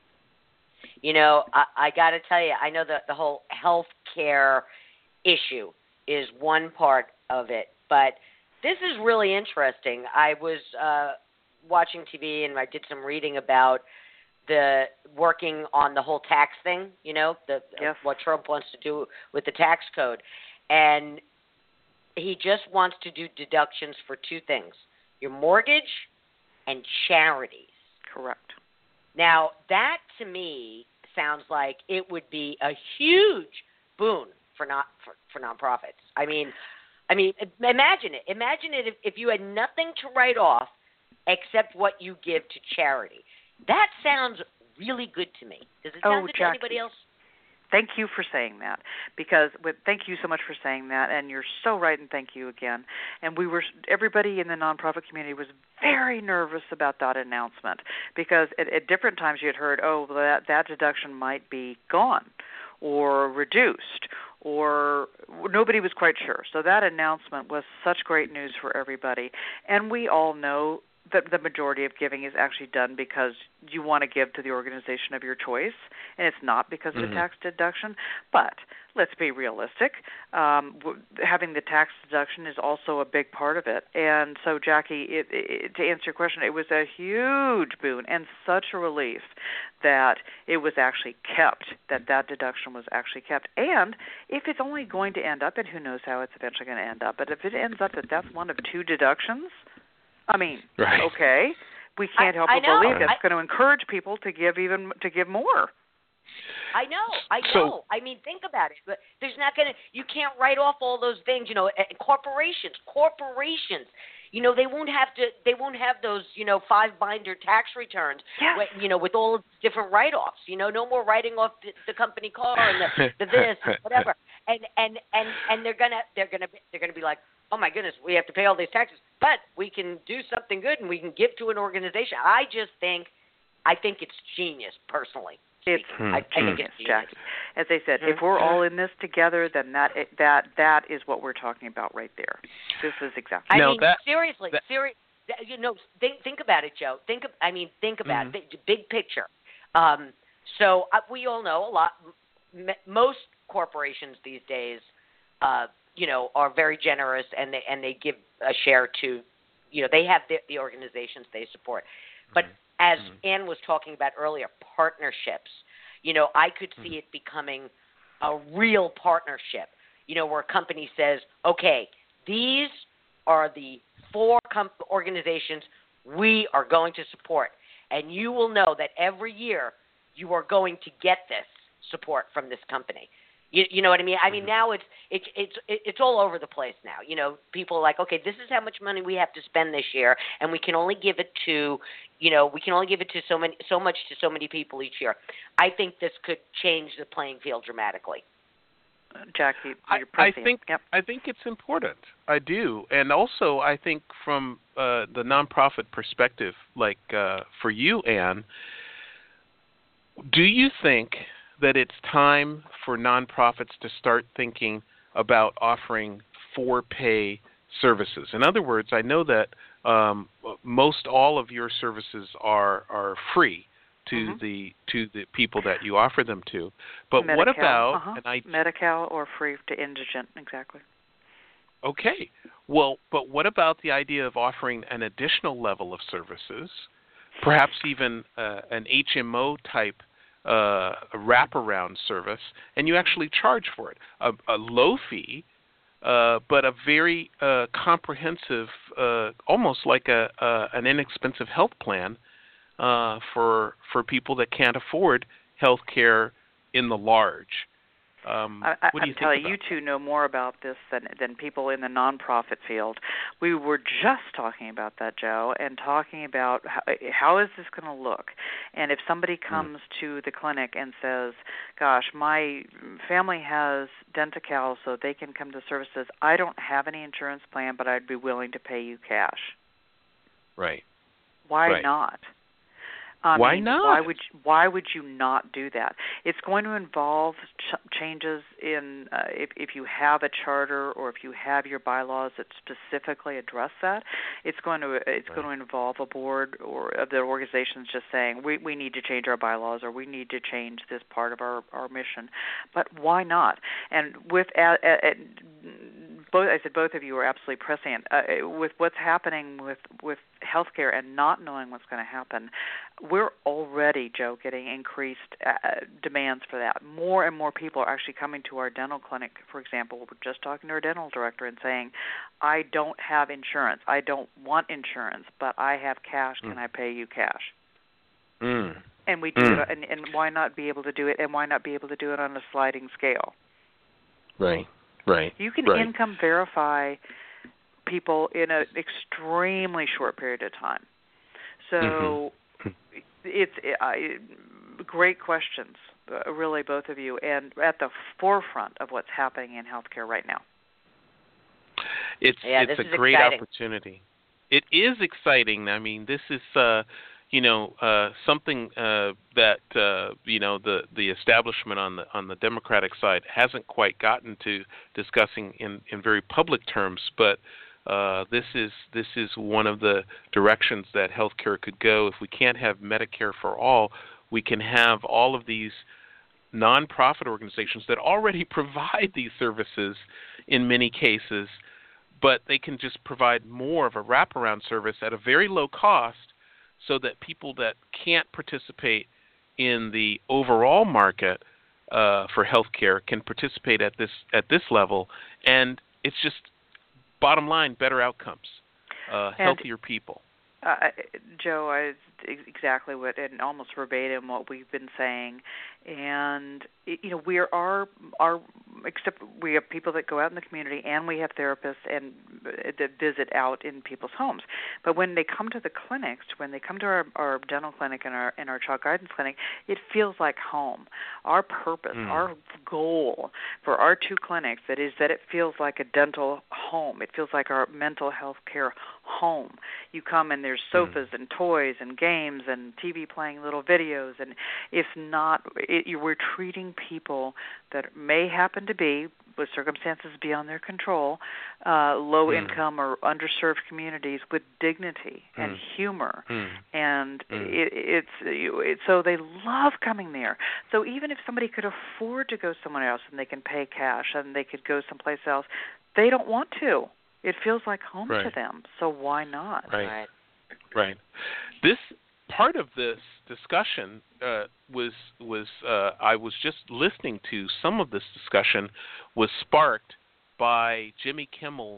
I got to tell you, I know that the whole health care issue is one part of it, but this is really interesting. I was watching TV and I did some reading about the working on the whole tax thing, what Trump wants to do with the tax code. And he just wants to do deductions for two things, your mortgage and charities. Correct. Now, that to me sounds like it would be a huge boon for nonprofits. I mean, imagine it. Imagine it if you had nothing to write off except what you give to charity. That sounds really good to me. Does it sound good to anybody else? Thank you for saying that, thank you so much for saying that, and you're so right, and thank you again. And everybody in the nonprofit community was very nervous about that announcement, because at different times you had heard, that deduction might be gone or reduced, or nobody was quite sure. So that announcement was such great news for everybody, and we all know that the majority of giving is actually done because you want to give to the organization of your choice, and it's not because of a tax deduction. But let's be realistic. Having the tax deduction is also a big part of it. And so, Jackie, to answer your question, it was a huge boon and such a relief that it was actually kept, that deduction was actually kept. And if it's only going to end up, and who knows how it's eventually going to end up, but if it ends up that that's one of two deductions, okay, we can't help but believe that's going to encourage people to give more. I know. I mean, think about it. But you can't write off all those things. Corporations. They won't have those 5-binder tax returns. With all of the different write-offs. No more writing off the company car and the this and whatever. And they're gonna be like, oh my goodness, we have to pay all these taxes, but we can do something good and we can give to an organization. I think it's genius, personally. I think it's genius. Jackie. As I said, if we're all in this together, then that is what we're talking about right there. This is exactly. Seriously. Think about it, Joe. Think about it. Big picture. So we all know a lot. Most corporations these days, are very generous, and they give a share to, they have the organizations they support. But as Ann was talking about earlier, partnerships. I could see it becoming a real partnership. Where a company says, okay, these are the 4 organizations we are going to support, and you will know that every year you are going to get this support from this company. You know what I mean? I mean, now it's all over the place now. People are like, okay, this is how much money we have to spend this year, and we can only give it to, so much to so many people each year. I think this could change the playing field dramatically. Jackie, I proceed. think it's important. I do, and also I think from the nonprofit perspective, like for you, Anne, do you think that it's time for nonprofits to start thinking about offering for-pay services? In other words, I know that most all of your services are free to the people that you offer them to. But Medi-Cal, what about Medi-Cal or free to indigent? Exactly. Okay. Well, but what about the idea of offering an additional level of services, perhaps even an HMO type wraparound service, and you actually charge for it, a low fee, but a very comprehensive, almost like an inexpensive health plan for people that can't afford health care in the large. What do you think telling about you two know more about this than people in the nonprofit field. We were just talking about that, Joe, and talking about how is this going to look. And if somebody comes to the clinic and says, gosh, my family has Denti-Cal so they can come to services. I don't have any insurance plan, but I'd be willing to pay you cash. Right. Why not? Why not? Why would you not do that? It's going to involve changes in if you have a charter or if you have your bylaws that specifically address that. It's going to involve a board or of the organizations just saying we need to change our bylaws or we need to change this part of our mission. But why not? And with both of you are absolutely prescient. With what's happening with healthcare and not knowing what's going to happen, we're already, Joe, getting increased demands for that. More and more people are actually coming to our dental clinic, for example. We're just talking to our dental director and saying, I don't have insurance. I don't want insurance, but I have cash. Can I pay you cash? And we do it, and why not be able to do it, and why not be able to do it on a sliding scale? Right. You can income verify people in an extremely short period of time. So it's great questions, really, both of you, and at the forefront of what's happening in healthcare right now. It's a great opportunity. It is exciting. I mean, this is something that the establishment on the Democratic side hasn't quite gotten to discussing in very public terms, but this is one of the directions that healthcare could go. If we can't have Medicare for all, we can have all of these nonprofit organizations that already provide these services in many cases, but they can just provide more of a wraparound service at a very low cost, so that people that can't participate in the overall market for healthcare can participate at this level, and it's just bottom line better outcomes, healthier people. Joe, exactly what, and almost verbatim what we've been saying, and we except we have people that go out in the community, and we have therapists and that visit out in people's homes. But when they come to the clinics, when they come to our dental clinic and our child guidance clinic, it feels like home. Our purpose, our goal for our two clinics, that it feels like a dental home. It feels like our mental health care home. You come and there's sofas and toys and games and TV playing little videos, and we're treating people that may happen to be, with circumstances beyond their control, low income or underserved communities with dignity and humor, and so they love coming there. So even if somebody could afford to go somewhere else and they can pay cash and they could go someplace else, they don't want to. It feels like home to them, so why not? Right. This part of this discussion was I was just listening to some of this discussion was sparked by Jimmy Kimmel's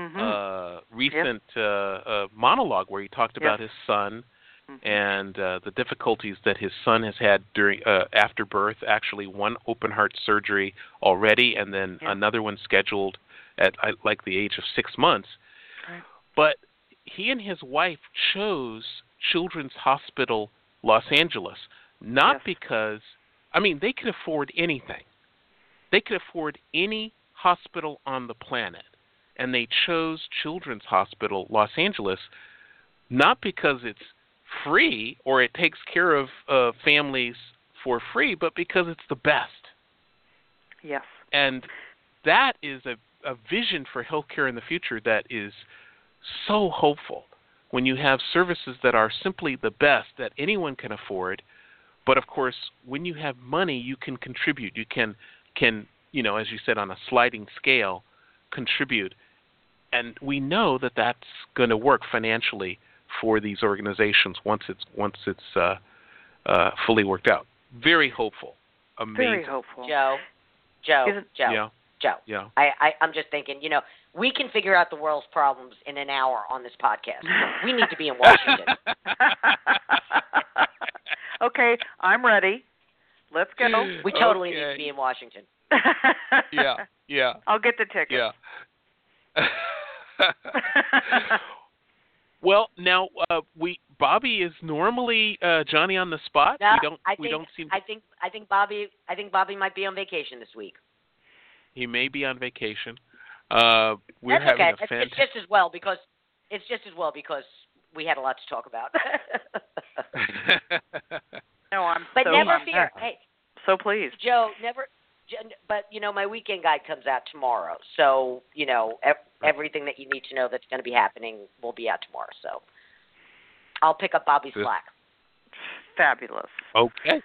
recent monologue where he talked about his son and the difficulties that his son has had during after birth. Actually, one open heart surgery already, and then another one scheduled at like the age of 6 months. Right. But he and his wife chose Children's Hospital Los Angeles, not because, they could afford anything. They could afford any hospital on the planet, and they chose Children's Hospital Los Angeles not because it's free or it takes care of families for free, but because it's the best. Yes. And that is a vision for healthcare in the future that is so hopeful when you have services that are simply the best that anyone can afford. But, of course, when you have money, you can contribute. You can as you said, on a sliding scale, contribute. And we know that that's going to work financially for these organizations once it's fully worked out. Very hopeful. Amazing. Very hopeful. Joe. Yeah. I'm just thinking, we can figure out the world's problems in an hour on this podcast. We need to be in Washington. Okay, I'm ready. Let's go. We totally need to be in Washington. Yeah. I'll get the ticket. Yeah. Well, now Bobby is normally Johnny on the spot. No, we don't seem. I think Bobby might be on vacation this week. He may be on vacation. That's having okay. It's just as well because we had a lot to talk about. No, I'm but so never I'm fear. Hey, so pleased. Joe, but my weekend guide comes out tomorrow. So, everything that you need to know that's going to be happening will be out tomorrow. So, I'll pick up Bobby's slack. Fabulous. Okay.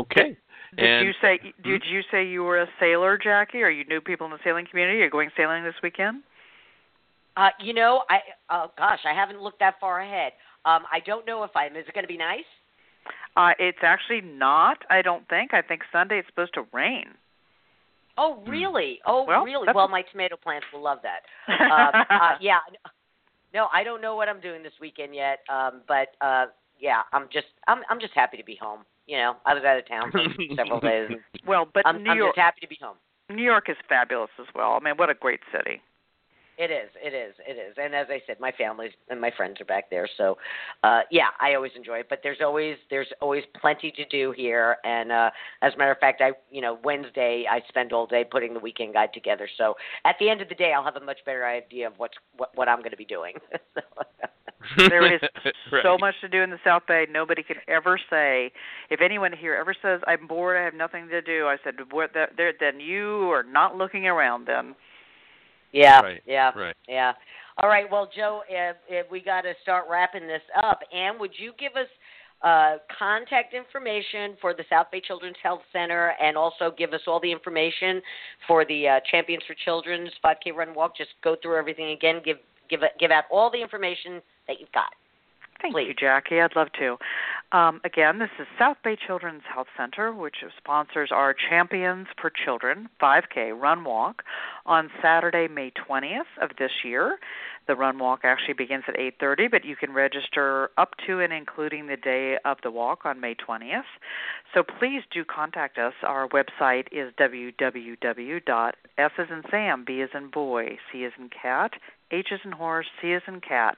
Did you say you were a sailor, Jackie? Or you knew people in the sailing community? You're going sailing this weekend? I haven't looked that far ahead. I don't know if Is it going to be nice? It's actually not, I don't think. I think Sunday it's supposed to rain. Oh, really? Really? Well, my tomato plants will love that. Yeah. No, I don't know what I'm doing this weekend yet. But I'm just happy to be home. I was out of town for several days. Well, but I'm just happy to be home. New York is fabulous as well. I mean, what a great city. It is. And as I said, my family and my friends are back there. So, I always enjoy it. But there's always plenty to do here. And as a matter of fact, Wednesday I spend all day putting the weekend guide together. So at the end of the day, I'll have a much better idea of what I'm going to be doing. There is so much to do in the South Bay. Nobody can ever say, if anyone here ever says, I'm bored, I have nothing to do, I said, then you are not looking around then. Yeah, right, yeah, right. Yeah. All right, well, Joe, if we got to start wrapping this up. Ann, would you give us contact information for the South Bay Children's Health Center and also give us all the information for the Champions for Children's 5K Run Walk? Just go through everything again. Give out all the information that you've got. Thank Please. you, Jackie. I'd love to. Again, this is South Bay Children's Health Center, which sponsors our Champions for Children 5K Run Walk on Saturday, May 20th of this year. The run walk actually begins at 8:30, but you can register up to and including the day of the walk on May 20th. So please do contact us. Our website is www.S as in Sam, B as in boy, C as in cat, H as in horse, C as in cat,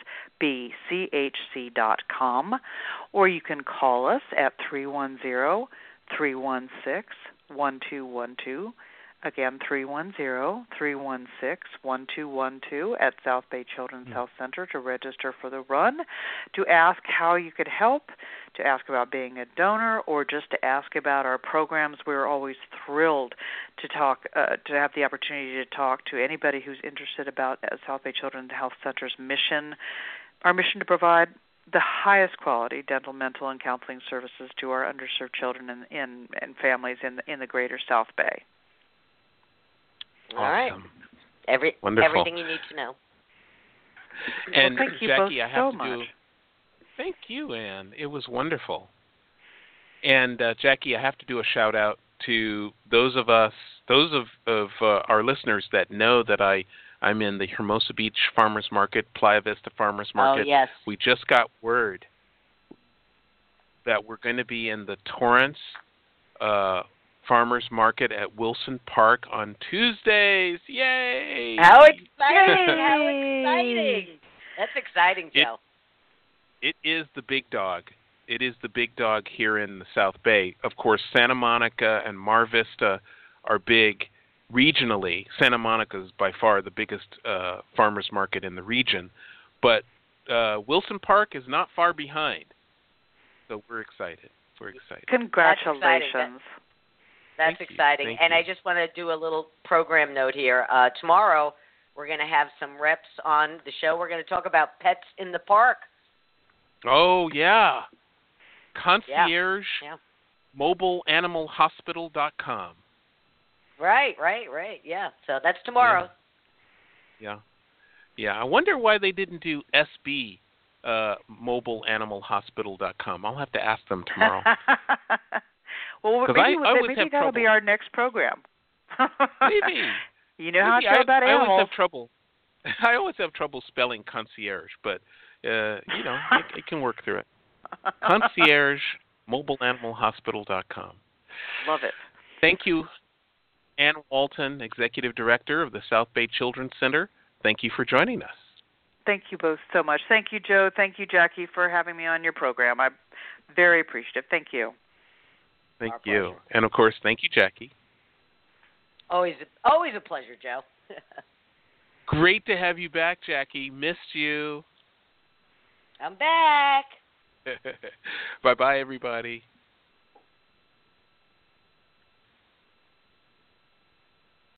SBCHC.com, or you can call us at 310-316-1212. Again, 310-316-1212 at South Bay Children's Health Center to register for the run, to ask how you could help, to ask about being a donor, or just to ask about our programs. We're always thrilled to talk, to have the opportunity to talk to anybody who's interested about South Bay Children's Health Center's mission. Our mission to provide the highest quality dental, mental, and counseling services to our underserved children and families in the greater South Bay. All right. Wonderful. Everything you need to know. And well, thank you Jackie, both I have so to much. Thank you, Ann. It was wonderful. And Jackie, I have to do a shout out to those of our listeners that know that I'm in the Hermosa Beach Farmers Market, Playa Vista Farmers Market. Oh, yes. We just got word that we're going to be in the Torrance Farmers Market at Wilson Park on Tuesdays. Yay! How exciting! How exciting! That's exciting, Joe. It is the big dog. It is the big dog here in the South Bay. Of course, Santa Monica and Mar Vista are big regionally. Santa Monica is by far the biggest farmers market in the region, but Wilson Park is not far behind. So we're excited. Congratulations. That's exciting. Thank and you. I just want to do a little program note here. Tomorrow, we're going to have some reps on the show. We're going to talk about pets in the park. Oh, yeah. Concierge, Yeah. mobileanimalhospital.com. Right. Yeah. So that's tomorrow. Yeah. I wonder why they didn't do SB, mobileanimalhospital.com. I'll have to ask them tomorrow. Well, 'Cause maybe I always have that'll be trouble. our next program. Maybe. You know how I feel about I always animals. have trouble. I always have trouble spelling concierge, but it can work through it. Concierge, mobileanimalhospital.com. Love it. Thank you, Ann Walton, Executive Director of the South Bay Children's Center. Thank you for joining us. Thank you both so much. Thank you, Joe. Thank you, Jackie, for having me on your program. I'm very appreciative. Thank you. Thank Our you. pleasure. And, of course, thank you, Jackie. Always a pleasure, Joe. Great to have you back, Jackie. Missed you. I'm back. Bye-bye, everybody.